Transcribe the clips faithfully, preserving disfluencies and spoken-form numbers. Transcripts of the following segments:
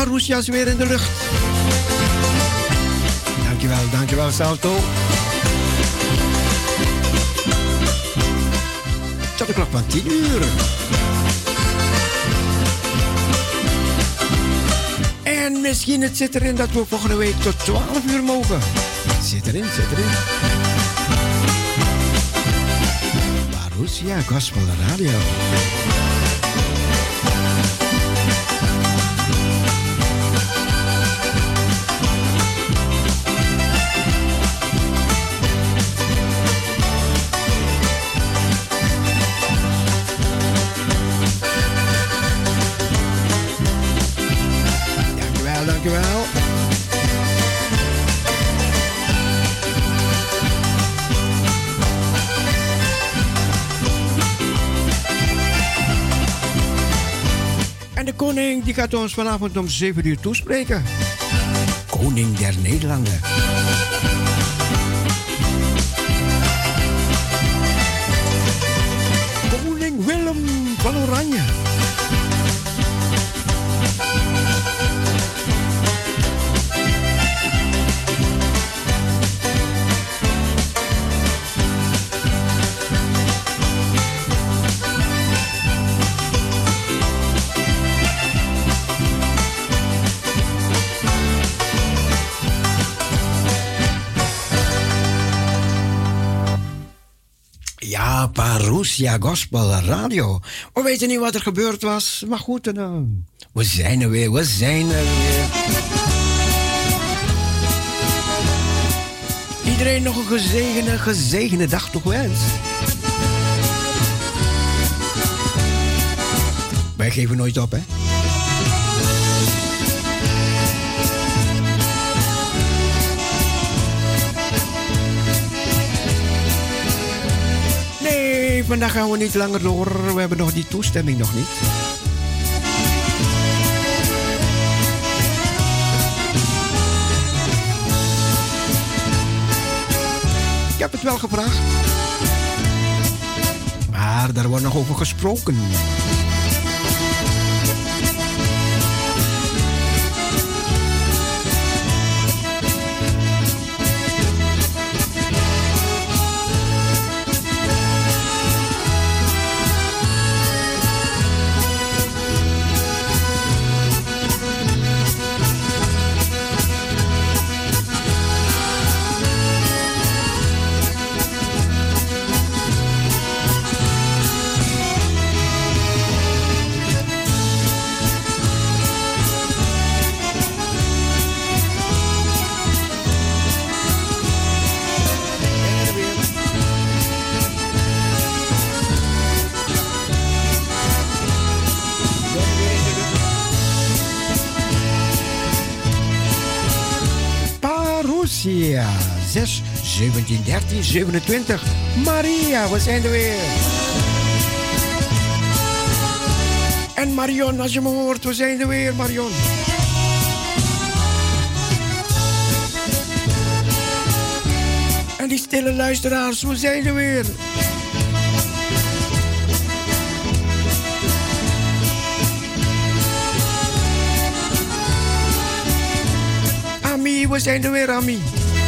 Parousia is weer in de lucht. Dankjewel, dankjewel Salto. Tot de klok van tien uur. En misschien het zit erin dat we volgende week tot twaalf uur mogen. Zit erin, zit erin. Parousia Gospel Radio. Dankjewel. En de koning die gaat ons vanavond om zeven uur toespreken. Koning der Nederlanden. Koning Willem van Oranje. Parousia Gospel Radio. We weten niet wat er gebeurd was, maar goed, uh, we zijn er weer, we zijn er weer. Iedereen nog een gezegende, gezegende dag toegewenst. Wij geven nooit op, hè? Vandaag gaan we niet langer door. We hebben nog die toestemming nog niet. Ik heb het wel gevraagd. Maar daar wordt nog over gesproken. zes, zeventien, dertien, zevenentwintig. Maria, we zijn er weer. En Marion, als je me hoort, we zijn er weer, Marion. En die stille luisteraars, we zijn er weer. Ami, we zijn er weer, Ami.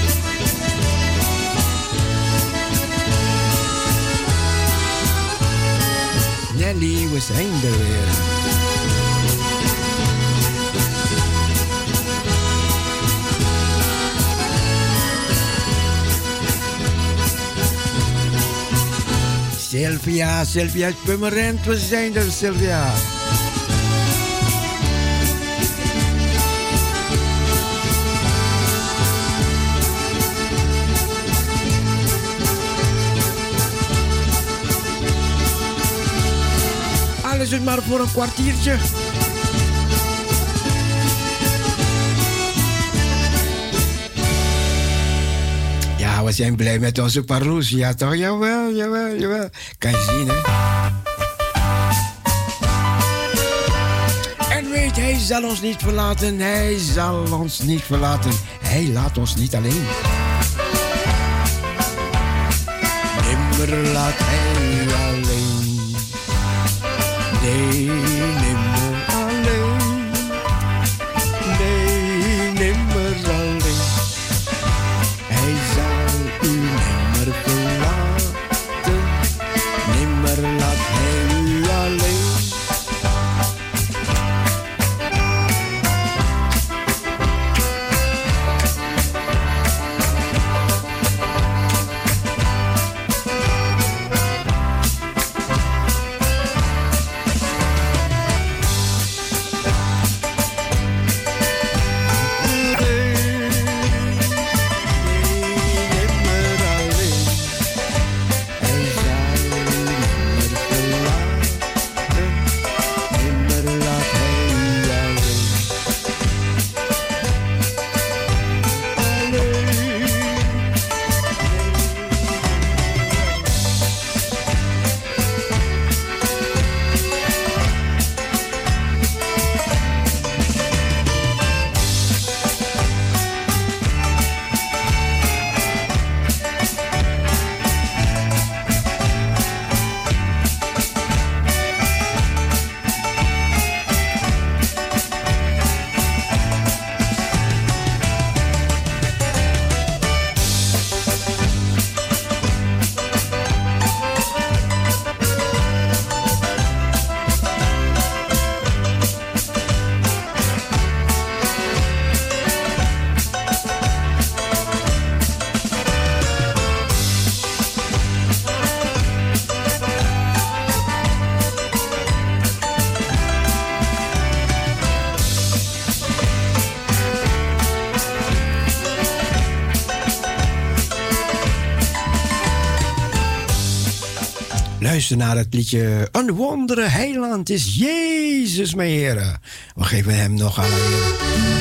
Nelly, we zijn er weer. Sylvia, Sylvia is Pummerend, we zijn er, Sylvia. Alles is maar voor een kwartiertje. Ja, we zijn blij met onze Parousia, toch? Jawel, jawel, jawel. Kan je zien, hè? En weet, hij zal ons niet verlaten. Hij zal ons niet verlaten. Hij laat ons niet alleen. Nimmer laat hij u alleen. Nee, nimmer alleen. Luister naar het liedje Een wondere heiland is Jezus, mijn Heer. We geven hem nog alle eer.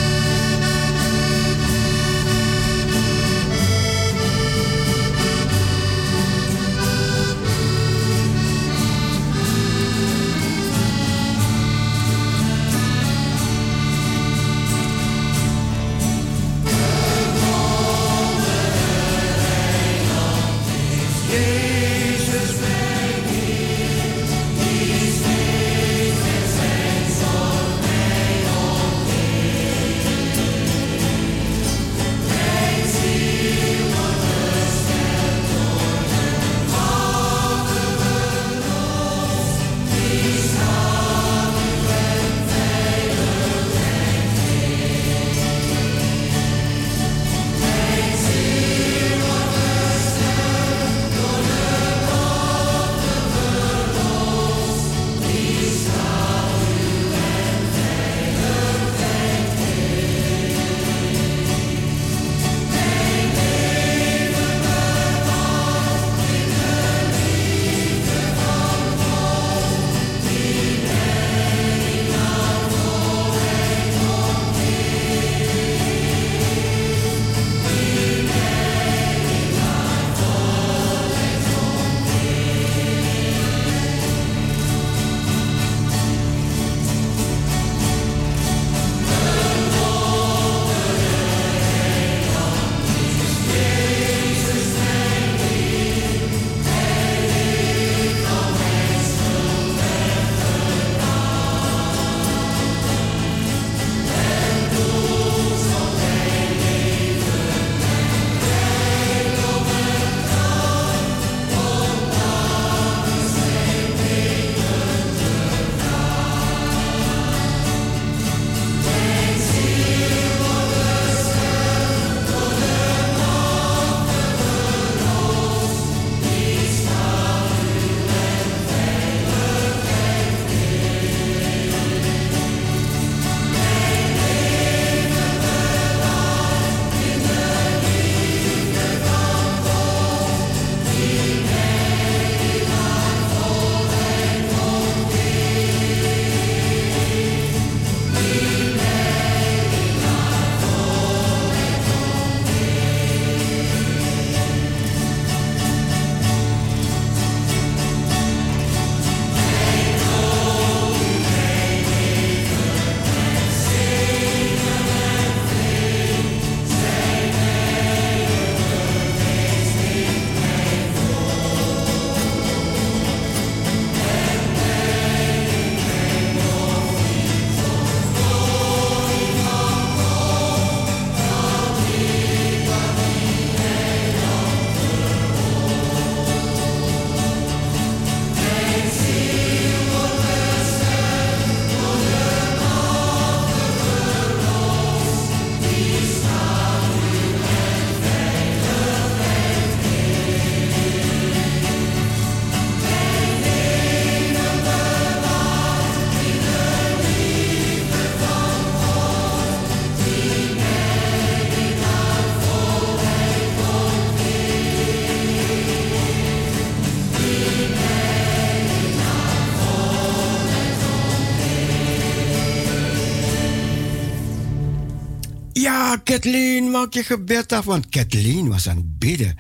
Ja, Kathleen, maak je gebed af, want Kathleen was aan het bidden.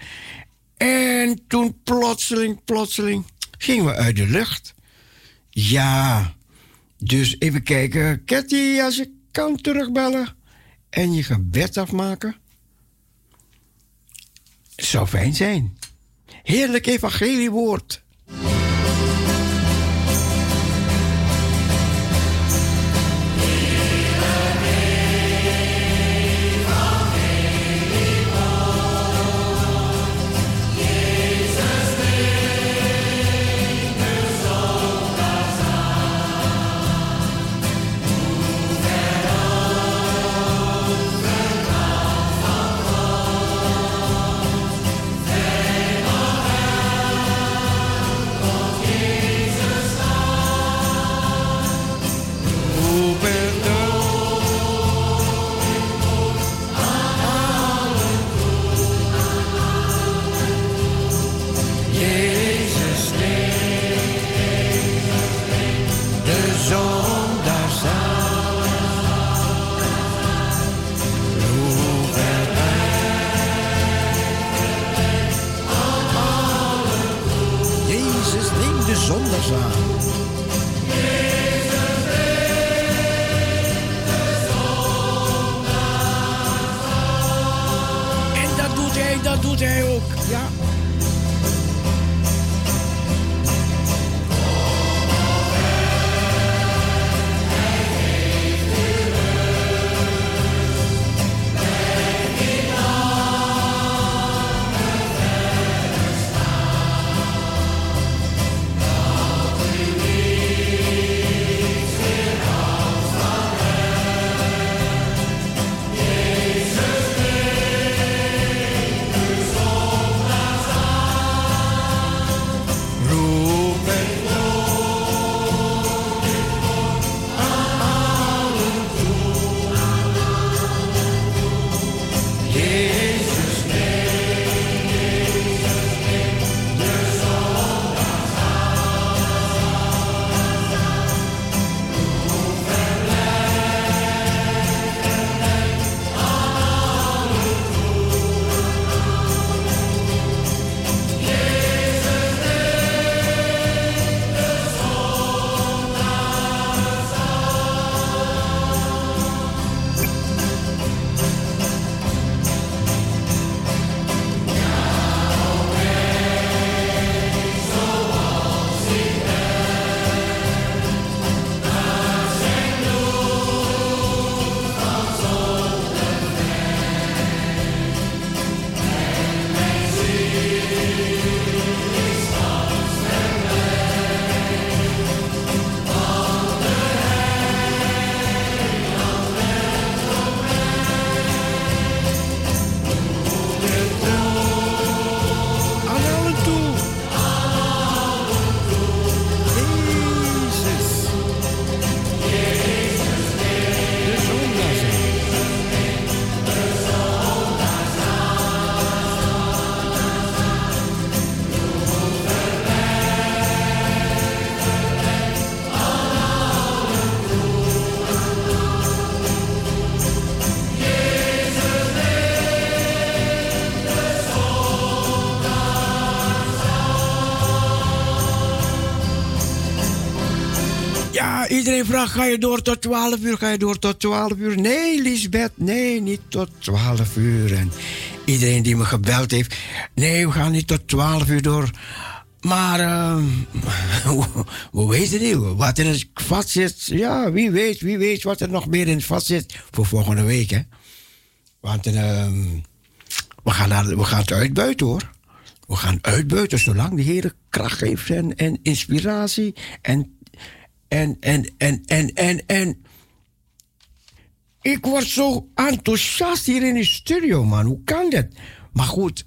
En toen plotseling, plotseling, gingen we uit de lucht. Ja, dus even kijken. Kathy, als je kan terugbellen en je gebed afmaken. Zou fijn zijn. Heerlijk evangeliewoord. Oh breng de zondags aan. En dat doet hij, dat doet hij ook, ja. Iedereen vraagt, ga je door tot twaalf uur? Ga je door tot twaalf uur? Nee, Lisbeth, nee, niet tot twaalf uur. En iedereen die me gebeld heeft, nee, we gaan niet tot twaalf uur door. Maar uh, we weten niet wat er in het vat zit. Ja, wie weet, wie weet wat er nog meer in het vat zit voor volgende week. Hè? Want uh, we, gaan naar, we gaan het uitbuiten, hoor. We gaan uitbuiten zolang de Heer kracht geeft en, en inspiratie en En, en, en, en, en, en. Ik word zo enthousiast hier in de studio, man. Hoe kan dat? Maar goed.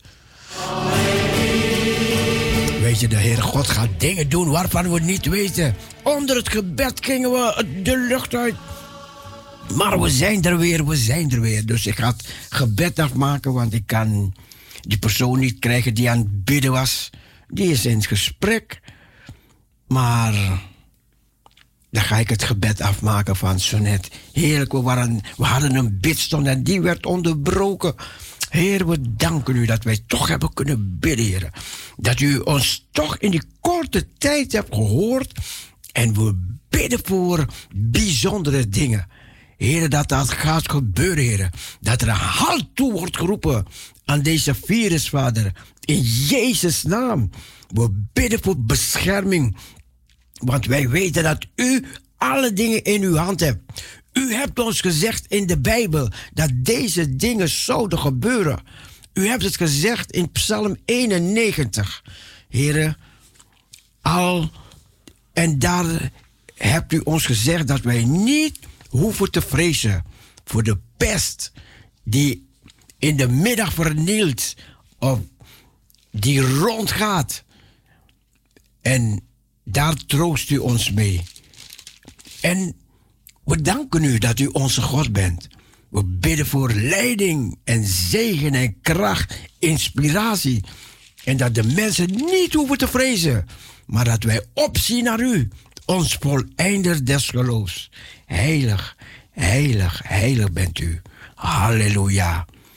Weet je, de Heere God gaat dingen doen waarvan we niet weten. Onder het gebed gingen we de lucht uit. Maar we zijn er weer, we zijn er weer. Dus ik ga het gebed afmaken, want ik kan die persoon niet krijgen die aan het bidden was. Die is in het gesprek. Maar dan ga ik het gebed afmaken van Sonet. Heerlijk, we, waren, we hadden een bidstond en die werd onderbroken. Heer, we danken u dat wij toch hebben kunnen bidden, Heer. Dat u ons toch in die korte tijd hebt gehoord. En we bidden voor bijzondere dingen. Heer, dat dat gaat gebeuren, Heer. Dat er een halt toe wordt geroepen aan deze virus, Vader. In Jezus' naam. We bidden voor bescherming. Want wij weten dat u alle dingen in uw hand hebt. U hebt ons gezegd in de Bijbel dat deze dingen zouden gebeuren. U hebt het gezegd in Psalm eenennegentig. Heren, al en daar hebt u ons gezegd dat wij niet hoeven te vrezen voor de pest die in de middag vernielt of die rondgaat. En daar troost u ons mee. En we danken u dat u onze God bent. We bidden voor leiding en zegen en kracht, inspiratie. En dat de mensen niet hoeven te vrezen, maar dat wij opzien naar u, ons voleinder des geloofs. Heilig, heilig, heilig bent u. Halleluja.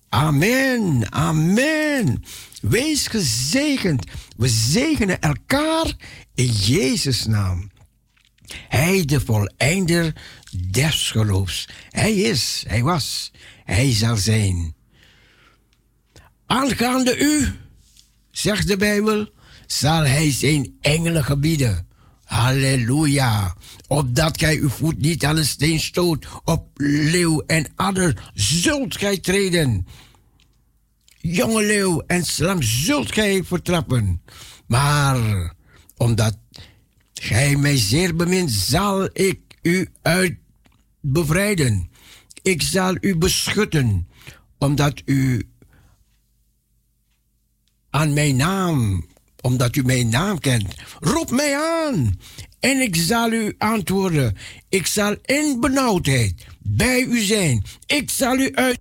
Amen, amen. Wees gezegend. We zegenen elkaar in Jezus' naam. Hij, de voleinder des geloofs. Hij is, hij was, hij zal zijn. Aangaande u, zegt de Bijbel, zal hij zijn engelen gebieden. Halleluja. Opdat gij uw voet niet aan een steen stoot, op leeuw en adder zult gij treden. Jonge leeuw en slang zult gij vertrappen. Maar omdat gij mij zeer bemint, zal ik u uit bevrijden. Ik zal u beschutten, omdat u aan mijn naam, omdat u mijn naam kent. Roep mij aan en ik zal u antwoorden. Ik zal in benauwdheid bij u zijn. Ik zal u uit